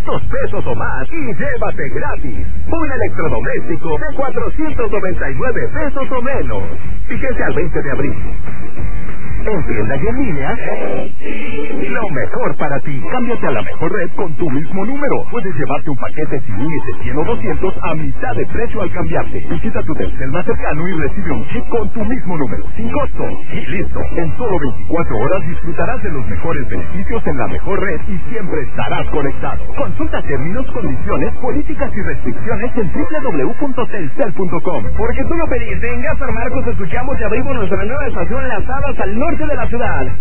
pesos o más y llévate gratis un electrodoméstico de 499 pesos o menos. Fíjense al 20 de abril. En tiendas y en línea, lo mejor para ti. Cámbiate a la mejor red con tu mismo número. Puedes llevarte un paquete sin límite 100 o 200 a mitad de precio al cambiarte. Visita tu Telcel más cercano y recibe un chip con tu mismo número, sin costo. Y listo. En solo 24 horas disfrutarás de los mejores beneficios en la mejor red y siempre estarás conectado. Consulta términos, condiciones, políticas y restricciones en www.telcel.com. Porque tú lo pediste, en Gas San Marcos escuchamos y abrimos nuestra nueva estación Las Hadas al norte de la ciudad.